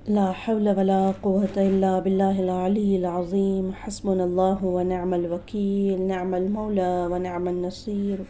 لا حول ولا قوة إلا بالله العلي العظيم. حسبنا الله ونعم الوكيل، نعم المولى ونعم النصير.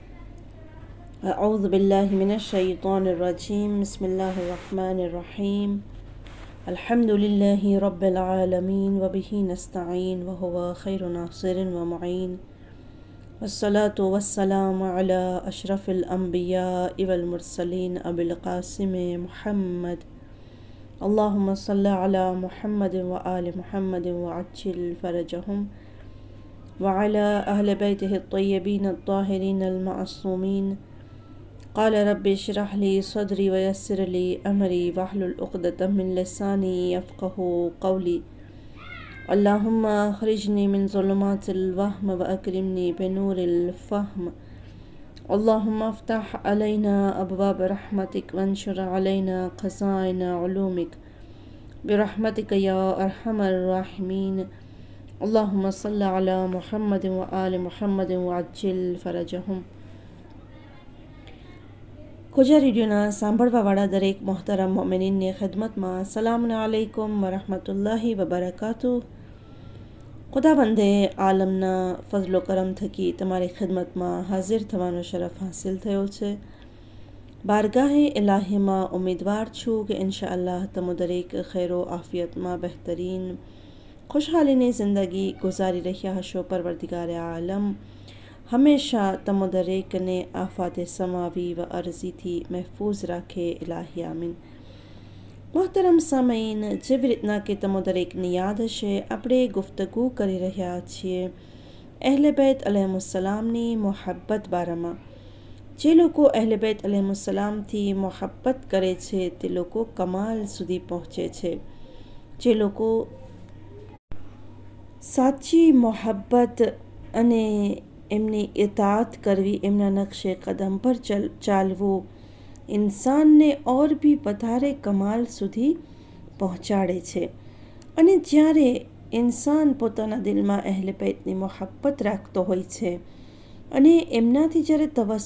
أعوذ بالله من الشيطان الرجيم. بسم الله الرحمن الرحيم. الحمد لله رب العالمين وبه نستعين وهو خير ناصر ومعين، والصلاة والسلام على أشرف الأنبياء والمرسلين أبي القاسم محمد. اللهم صل على محمد وآل محمد وعجل فرجهم، وعلى أهل بيته الطيبين الطاهرين المعصومين. قال رب اشرح لي صدري ويسر لي أمري واحلل عقدة من لساني يفقه قولي. اللهم أخرجني من ظلمات الوهم وأكرمني بنور الفهم. اللهم افتح علينا أبواب رحمتك وانشر علينا خزائن علومك برحمتك يا أرحم الراحمين. اللهم صل على محمد وآل محمد وعجل فرجهم. ખુજા રેડિયોના સાંભળવાવાળા દરેક મોહતરમ મોમિનીનની ખિદમતમાં સલામ અલૈકુમ વરહમતુલ્લાહી વબરકાતુહ. ખુદાવંદે આલમના ફઝલો કરમ થકી તમારી ખિદમતમાં હાજર થવાનો શરફ હાસિલ થયો છે. બારગાહે ઇલાહીમાં ઉમેદવાર છું કે ઇન્શાઅલ્લાહ તમો દરેક ખૈરો આફિયતમાં બહેતરીન ખુશહાલીની જિંદગી ગુજારી રહ્યા હશો. પરવરદિગાર આલમ હંમેશા તમો દરેકને આફાતે સમાવી વ અરજીથી મહેફૂઝ રાખે. ઇલાહી આમીન. મોહતરમ સામઈન, જેવી રીતના કે તમો દરેકની યાદ હશે, આપણે ગુફ્તગુ કરી રહ્યા છીએ અહેલે બૈત અલૈહિસ્સલામની મોહબ્બત બારામાં. જે લોકો અહેલે બૈત અલૈહિસ્સલામથી મોહબ્બત કરે છે તે લોકો કમાલ સુધી પહોંચે છે. જે લોકો સાચી મોહબ્બત અને એમની ઇતાઅત કરવી, એમના નકશે કદમ પર ચાલવું ઇન્સાનને ઓર બી વધારે કમાલ સુધી પહોંચાડે છે. અને જ્યારે ઇન્સાન પોતાના દિલમાં અહેલે બૈતની મોહબ્બત રાખતો હોય છે અને એમનાથી જ્યારે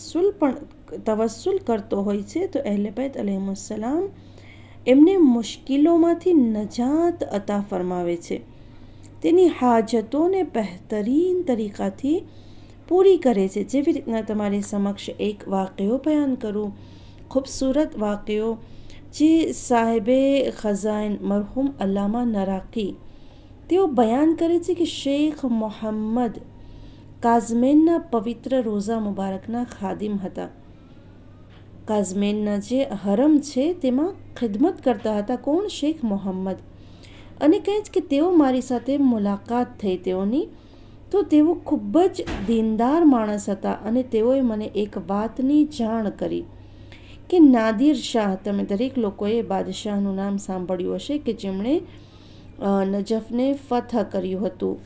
તવસ્સુલ કરતો હોય છે તો અહેલે બૈત અલૈહિસ્સલામ એમને મુશ્કેલોમાંથી નજાત અતા ફરમાવે છે. તેની હાજતોને બહેતરીન તરીકાથી પૂરી કરે છે. જેવી રીતના તમારી સમક્ષ એક વાક્યો બયાન કરું, ખૂબસૂરત વાક્યો જે સાહેબે ખઝાઇન મરહૂમ અલ્લામા નરાકી તેઓ બયાન કરે છે કે શેખ મોહમ્મદ કાઝમેનના પવિત્ર રોઝા મુબારકના ખાદિમ હતા. કાઝમેનના જે હરમ છે તેમાં ખિદમત કરતા હતા. કોણ? શેખ મોહમ્મદ. અને કહે છે કે તેઓ મારી સાથે મુલાકાત થઈ તેઓની, તો તેઓ ખૂબ જ દીનદાર માણસ હતા અને તેઓએ મને એક વાતની જાણ કરી કે નાદિર શાહ, તમે દરેક લોકોએ બાદશાહનું નામ સાંભળ્યું હશે કે જેમણે નજફને ફતહ કર્યું હતું.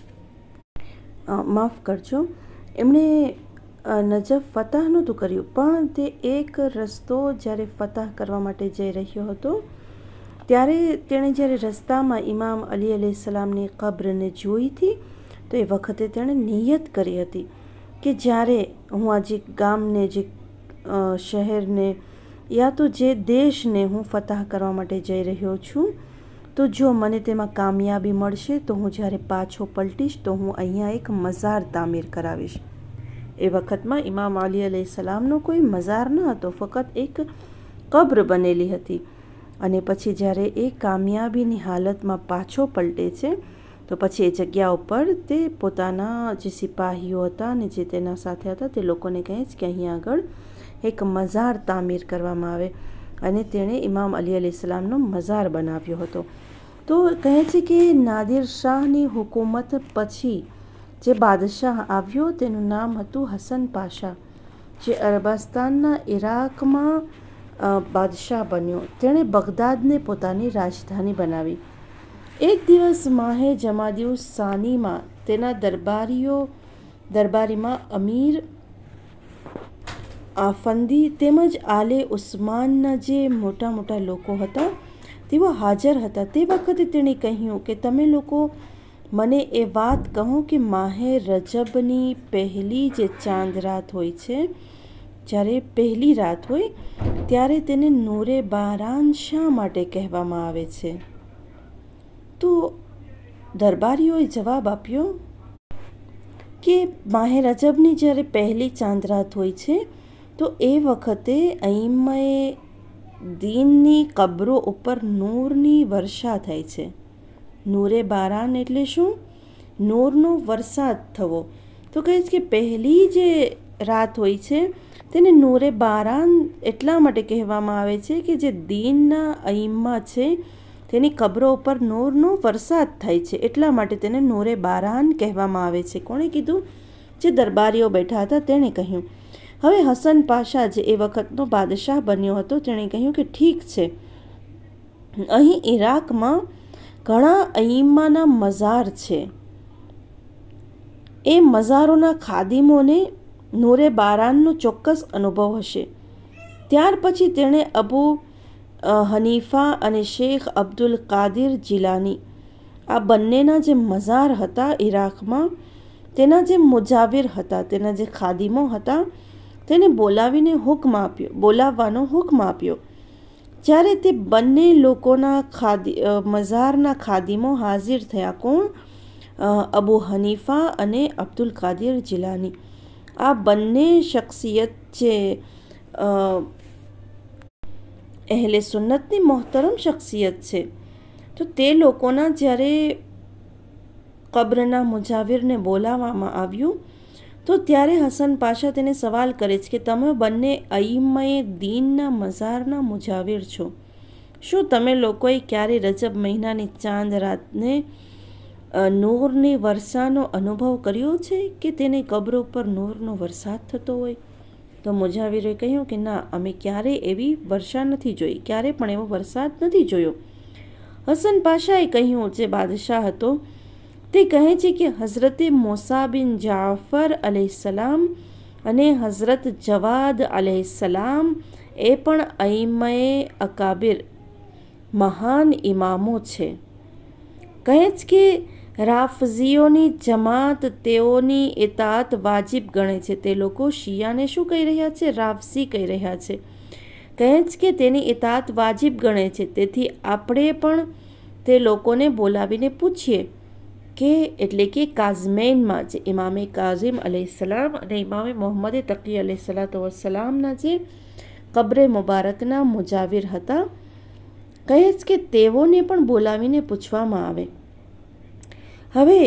માફ કરજો, એમણે નજફ ફતહ નહોતું કર્યું, પણ તે એક રસ્તો જ્યારે ફતહ કરવા માટે જઈ રહ્યો હતો ત્યારે તેણે જ્યારે રસ્તામાં ઇમામ અલી અલૈહિસ્સલામની કબ્રને જોઈ હતી તો એ વખતે તેણે નિયત કરી હતી કે જ્યારે હું આ જે ગામને, જે શહેરને યા તો જે દેશને હું ફતહ કરવા માટે જઈ રહ્યો છું, તો જો મને તેમાં કામયાબી મળશે તો હું જ્યારે પાછો પલટીશ તો હું અહીંયા એક મઝાર તામીર કરાવીશ. એ વખતમાં ઇમામ અલી અલૈહિસ્સલામનો કોઈ મઝાર ન હતો, ફક્ત એક કબ્ર બનેલી હતી. અને પછી જ્યારે એ કામયાબીની હાલતમાં પાછો પલટે છે તો પછી એ જગ્યા ઉપર તે પોતાના જે સિપાહીઓ હતા અને જે તેના સાથે હતા તે લોકોને કહે છે કે અહીં આગળ એક મઝાર તામીર કરવામાં આવે. અને તેણે ઇમામ અલી અલૈહિસ્સલામનો મઝાર બનાવ્યો હતો. તો કહે છે કે નાદિર શાહની હુકુમત પછી જે બાદશાહ આવ્યો તેનું નામ હતું હસન પાશા, જે અરબસ્તાનના ઇરાકમાં બાદશાહ બન્યો. તેણે બગદાદને પોતાની રાજધાની બનાવી. એક દિવસ માહે જમાદિઉ સાનીમાં તેના દરબારીમાં અમીર આફંદી તેમજ આલે ઉસ્માનના જે મોટા મોટા લોકો હતા તેઓ હાજર હતા. તે વખતે તેણે કહ્યું કે તમે લોકો મને એ વાત કહો કે માહે રજબની પહેલી જે ચાંદ રાત હોય છે, જ્યારે પહેલી રાત હોય ત્યારે તેને નૂરે બારાન શા માટે કહેવામાં આવે છે? તો દરબારીઓએ જવાબ આપ્યો કે માહે રજબની જ્યારે પહેલી ચાંદરાત હોય છે તો એ વખતે અઈમ્માએ દીનની કબરો ઉપર નૂરની વર્ષા થાય છે. નૂરે બારાન એટલે શું? નૂરનો વરસાદ થવો. તો કહે છે કે પહેલી જે રાત હોય છે તેને નૂરે બારાન એટલા માટે કહેવામાં આવે છે કે જે દીનના અઈમ્મા છે તેની કબરો ઉપર નૂરનો વરસાદ થાય છે, એટલા માટે તેને નૂરે બારાન કહેવામાં આવે છે. કોણે કીધું? જે દરબારીઓ બેઠા હતા તેણે કહ્યું. હવે હસન પાશા જે એ વખતનો બાદશાહ બન્યો હતો તેણે કહ્યું કે ઠીક છે, અહીં ઈરાકમાં ઘણા અઈમ્માના મઝાર છે, એ મઝારોના ખાદિમોને નૂરે બારાનનો ચોક્કસ અનુભવ હશે. ત્યાર પછી તેણે અબુ હનીફા અને શેખ અબ્દુલ કાદિર જિલાની આ બંનેના જે મઝાર હતા ઈરાકમાં, તેના જે મુજાવિર હતા, તેના જે ખાદિમો હતા, તેને બોલાવવાનો હુકમ આપ્યો. જ્યારે તે બંને લોકોના મઝારના ખાદિમો હાજર થયા. કોણ? અબુ હનીફા અને અબ્દુલ કાદિર જિલાની. આ બંને શખ્સિયત જે અહેલે સુન્નતની મોહતરમ શખ્સિયત છે. તો તે લોકોના જ્યારે કબ્રના મુજાવિરને બોલાવવામાં આવ્યું તો ત્યારે હસન પાશા તેને સવાલ કરે છે કે તમે બંને અઈમ્માએ દીનના મઝારના મુજાવિર છો, શું તમે લોકોએ ક્યારે રજબ મહિનાની ચાંદ રાતને નૂરની વર્ષાનો અનુભવ કર્યો છે કે તેને કબ્રો પર નૂરનો વરસાદ થતો હોય? તો મુજાવિરોએ કહ્યું કે ના, અમે ક્યારેય એવી વર્ષા નથી જોઈ, ક્યારે પણ એવો વરસાદ નથી જોયો. હસન પાશાએ કહ્યું, જે બાદશાહ હતો તે કહે છે કે હઝરતે મૂસા બિન જાફર અલૈહિસ્સલામ અને હઝરત જવાદ અલૈહિસ્સલામ એ પણ અઈમ્માએ અકાબિર મહાન ઇમામો છે. કહે છે કે રાફઝીઓની જમાત તેઓની ઇતાત વાજિબ ગણે છે. તે લોકો શિયાને શું કહી રહ્યા છે? રાફઝી કહી રહ્યા છે. કહે છે કે તેની ઇતાત વાજિબ ગણે છે. તેથી આપણે પણ તે લોકોને બોલાવીને પૂછીએ કે એટલે કે કાઝમૈનમાં જે ઇમામે કાઝિમ અલૈહિસ્સલામ અને ઇમામે મોહમ્મદ તકી અલૈહિસ્સલામના જે કબ્રે મુબારકના મુજાવિર હતા, કહે છે કે તેઓને પણ બોલાવીને પૂછવામાં આવે. હવે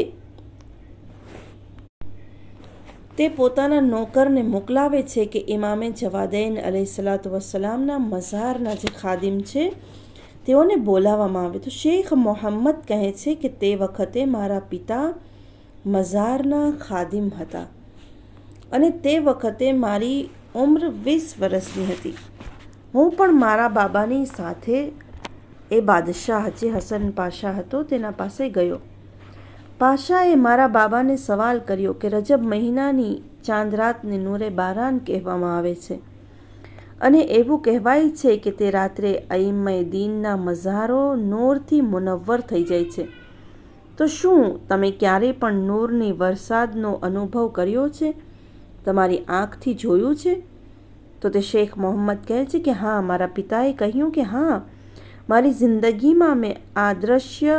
તે પોતાના નોકરને મોકલાવે છે કે ઇમામે જવાદૈન અલૈહિસ્સલામના મઝારના જે ખાદિમ છે તેઓને બોલાવવામાં આવે. તો શેખ મોહમ્મદ કહે છે કે તે વખતે મારા પિતા મઝારના ખાદિમ હતા અને તે વખતે મારી ઉંમર 20 વર્ષની હતી. હું પણ મારા બાબાની સાથે એ બાદશાહ જે હસન પાશા હતો તેના પાસે ગયો. પાશાએ મારા બાબાને સવાલ કર્યો કે રજબ મહિનાની ચાંદરાતને નૂરે બારાન કહેવામાં આવે છે અને એવું કહેવાય છે કે તે રાત્રે અઈમ્માએ દીનના મઝારો નૂરથી મુનવ્વર થઈ જાય છે. તો શું તમે ક્યારેય પણ નૂરની વરસાદનો અનુભવ કર્યો છે? તમારી આંખથી જોયું છે? તો તે શેખ મોહમ્મદ કહે છે કે હા, મારા પિતાએ કહ્યું કે હા, મારી જિંદગીમાં મેં આ દ્રશ્ય,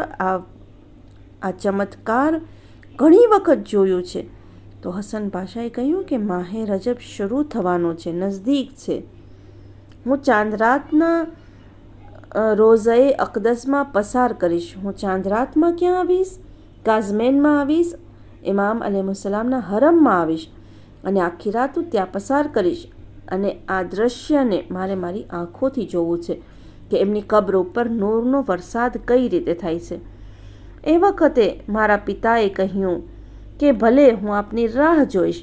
આ ચમત્કાર ઘણી વખત જોયું છે. તો હસન પાશાએ કહ્યું કે માહે રજબ શરૂ થવાનો છે, નજદીક છે. હું ચાંદરાતના રોઝાએ અકદસમાં પસાર કરીશ. હું ચાંદરાતમાં ક્યાં આવીશ? કાઝમૈનમાં આવીશ, ઇમામ અલૈહિસ્સલામના હરમમાં આવીશ અને આખી રાત હું ત્યાં પસાર કરીશ. અને આ દ્રશ્યને મારે મારી આંખોથી જોવું છે કે એમની કબ્ર ઉપર નૂરનો વરસાદ કઈ રીતે થાય છે. એ વખતે મારા પિતાએ કહ્યું કે ભલે, હું આપની રાહ જોઈશ.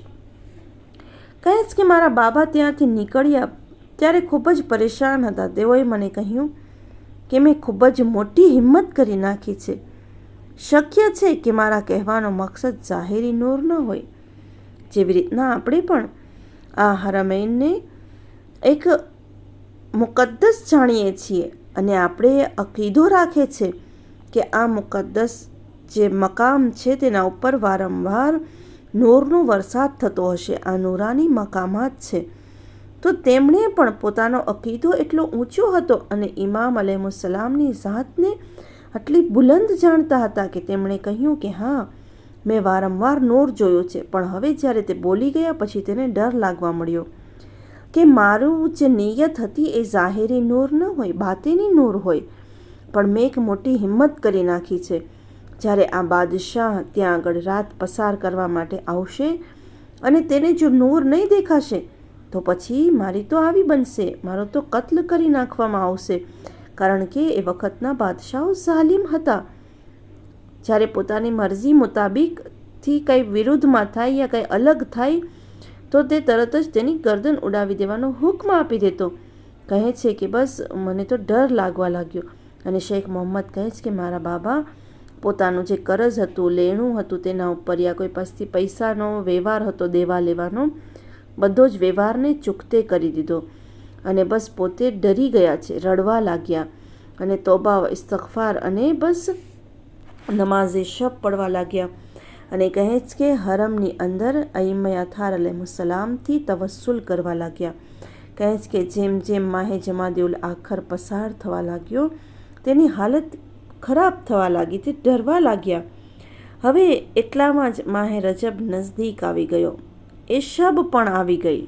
કહે છે કે મારા બાબા ત્યાંથી નીકળ્યા ત્યારે ખૂબ જ પરેશાન હતા. તેઓએ મને કહ્યું કે મેં ખૂબ જ મોટી હિંમત કરી નાખી છે. શક્ય છે કે મારા કહેવાનો મકસદ ઝાહિરી નૂર ન હોય. જેવી રીતના આપણે પણ આ હરમૈનને એક મુકદ્દસ જાણીએ છીએ અને આપણે અકીદો રાખે છે કે આ મુકદ્દસ જે મકામ છે તેના ઉપર વારંવાર નૂરનો વરસાદ થતો હશે. આ નૂરાની મકામાત છે. તો તેમણે પણ પોતાનો અકીદો એટલો ઊંચો હતો અને ઇમામ અલૈહિસ્સલામની ઝાતને આટલી બુલંદ જાણતા હતા કે તેમણે કહ્યું કે હા, મેં વારંવાર નૂર જોયું છે, પણ હવે જ્યારે તે બોલી ગયા પછી તેને ડર લાગવા મળ્યો કે મારું જે નિયત હતી એ ઝાહેરી નૂર ન હોય, બાતિની નૂર હોય. પણ મેં એક મોટી હિંમત કરી નાખી છે. જ્યારે આ બાદશાહ ત્યાં આગળ રાત પસાર કરવા માટે આવશે અને તેને જો નૂર નહીં દેખાશે તો પછી મારી તો આવી બનશે, મારો તો કત્લ કરી નાખવામાં આવશે. કારણ કે એ વખતના બાદશાહો ઝાલિમ હતા. જ્યારે પોતાની મરજી મુતાબિકથી કંઈ વિરુદ્ધમાં થાય યા કંઈ અલગ થાય તો તે તરત જ તેની ગરદન ઉડાવી દેવાનો હુકમ આપી દેતો. કહે છે કે બસ મને તો ડર લાગવા લાગ્યો. અને શેખ મોહમ્મદ કહે છે કે મારા બાબા પોતાનું જે કરજ હતું, લેણું હતું, તેના ઉપર યા કોઈ પાસેથી પૈસાનો વ્યવહાર હતો, દેવા લેવાનો, બધો જ વ્યવહારને ચૂકતે કરી દીધો અને બસ પોતે ડરી ગયા છે, રડવા લાગ્યા અને તોબા ઇસ્તગફાર અને બસ નમાઝે શબ પડવા લાગ્યા. અને કહે છે કે હરમની અંદર અઈમ્મે અથાર અલૈહિસ્સલામથી તવસ્સુલ કરવા લાગ્યા. કહે છે કે જેમ જેમ માહે જમાદિઉલ આખર પસાર થવા લાગ્યો તેની હાલત ખરાબ થવા લાગી, તે ડરવા લાગ્યા. હવે એટલામાં જ માહે રજબ નજદીક આવી ગયો, એ શબ પણ આવી ગઈ.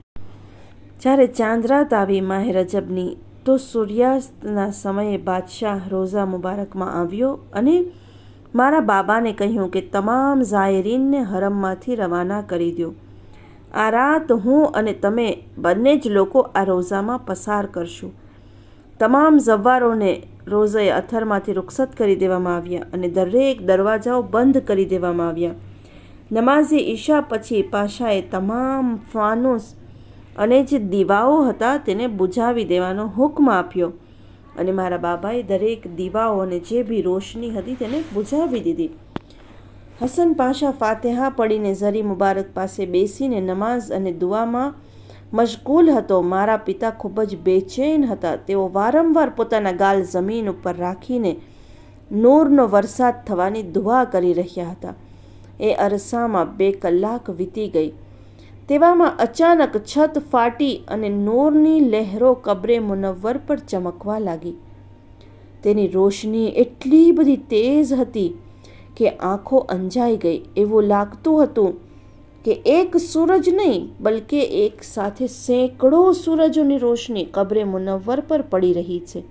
જ્યારે ચાંદરાત આવી માહે રજબની તો સૂર્યાસ્તના સમયે બાદશાહ રોઝા મુબારકમાં આવ્યો અને મારા બાબાને કહ્યું કે તમામ ઝાયરીનને હરમમાંથી રવાના કરી દો. આ રાત હું અને તમે બંને જ લોકો આ રોઝામાં પસાર કરશું. તમામ ઝવ્વારોને રોઝે અથરમાંથી રૂખસત કરી દેવામાં આવ્યા અને દરેક દરવાજાઓ બંધ કરી દેવામાં આવ્યા. નમાઝે ઈશા પછી પાશાએ તમામ ફાનુસ અને જે દીવાઓ હતા તેને બુઝાવી દેવાનો હુકમ આપ્યો અને મારા બાબાએ દરેક દીવાઓ અને જે બી રોશની હતી તેને બુઝાવી દીધી. હસન પાશા ફાતેહા પડીને ઝરી મુબારક પાસે બેસીને નમાઝ અને દુઆમાં મશગુલ હતો. મારા પિતા ખૂબ જ બેચેન હતા. તેઓ વારંવાર પોતાના ગાલ જમીન ઉપર રાખીને નૂરનો વરસાદ થવાની દુઆ કરી રહ્યા હતા. એ અરસામાં 2 કલાક વીતી ગઈ. તેવામાં અચાનક છત ફાટી અને નૂરની લહેરો કબ્રે મુનવ્વર પર ચમકવા લાગી. તેની રોશની એટલી બધી તેજ હતી કે આંખો અંજાઈ ગઈ. એવું લાગતું હતું કે એક સૂરજ નહીં બલકે એક સાથે સેંકડો સૂરજોની રોશની કબ્રે મુનવ્વર પર પડી રહી છે.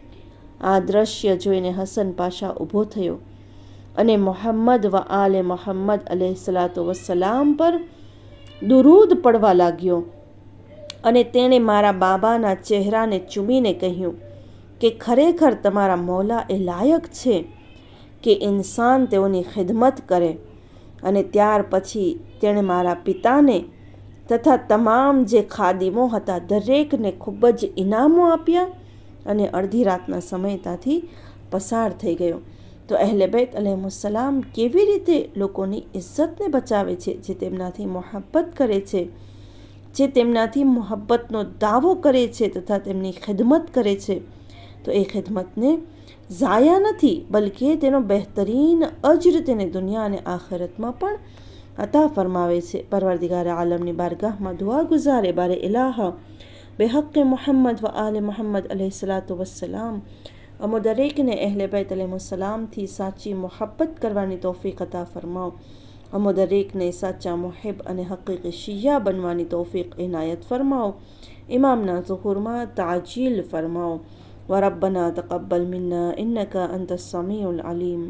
આ દ્રશ્ય જોઈને હસન પાશા ઊભો થયો અને મોહમ્મદ વ આલે મોહમ્મદ અલૈહિસ્સલાતુ વસ્સલામ પર દુરૂદ પડવા લાગ્યો અને તેણે મારા બાબાના ચહેરાને ચૂમીને કહ્યું કે ખરેખર તમારા મૌલા એ લાયક છે કે ઇન્સાન તેઓની ખિદમત કરે. અને ત્યાર પછી તેણે મારા પિતાને તથા તમામ જે ખાદિમો હતા દરેકને ખૂબ જ ઇનામો આપ્યા અને અડધી રાતના સમય ત્યાંથી પસાર થઈ ગયો. તો અહેલે બેત અલૈહિસ્સલામ કેવી રીતે લોકોની ઇજ્જતને બચાવે છે, જે તેમનાથી મોહબ્બત કરે છે, જે તેમનાથી મોહબ્બતનો દાવો કરે છે તથા તેમની ખિદમત કરે છે, તો એ ખિદમતને ઝાયા નથી બલકે તેનો બહેતરીન અજર તેને દુનિયા અને આખિરતમાં પણ અતા ફરમાવે છે. પરવરદિગાર આલમની બારગાહમાં દુઆ ગુજારે બારે ઇલાહા બેહક્કે મોહમ્મદ વ આલે મોહમ્મદ અલૈહિસ્સલાતુ વસ્સલામ અમો દરેકને અહેલે બેત અલૈહિસ્સલામથી સાચી મોહબ્બત કરવાની તૌફીક અતા ફરમાવો. અમો દરેકને સાચા મુહિબ અને હકીકી શિયા બનવાની તૌફીક ઇનાયત ફરમાવો. ઇમામના ઝુહુરમાં તાજીલ ફરમાવો. व रब्बना तक़ब्बल मिन्ना इन्नका अंतस समीउल अलीम.